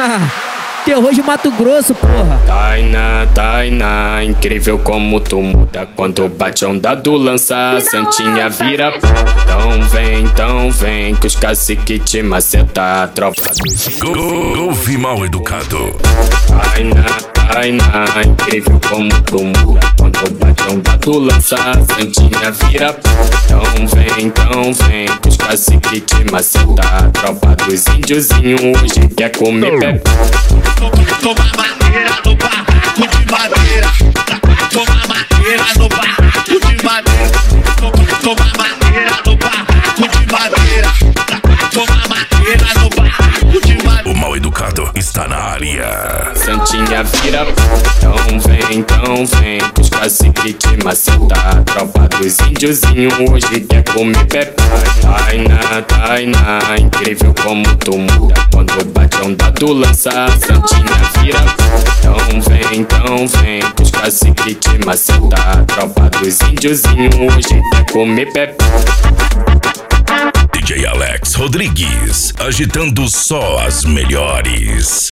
Terror de Mato Grosso, porra. Tainá, incrível como tu muda quando bate onda do lança, Santinha vira. Então vem, que os cacique te maceta, tropa do Ouve Mal Educado. Tainá, incrível como tu muda quando bate onda do lança, Santinha vira. Então vem, que os cacique te maceta, tropa dos índiozinhos hoje quer comer pepe. Toma madeira no barraco de madeira. Toma madeira no barraco de madeira. Toma madeira no barraco de madeira. Toma madeira no barraco de madeira. O Mal Educado está na área. Santinha vira. Então vem, os cacique te maceta, tropa dos índiozinhos hoje quer comer pepe. Tainá, incrível como tu muda quando bate onda do lança, Santinha vira. Então vem, os cacique te maceta, tropa dos índiozinhos hoje quer comer pepe. DJ Alex Rodrigues, agitando só as melhores.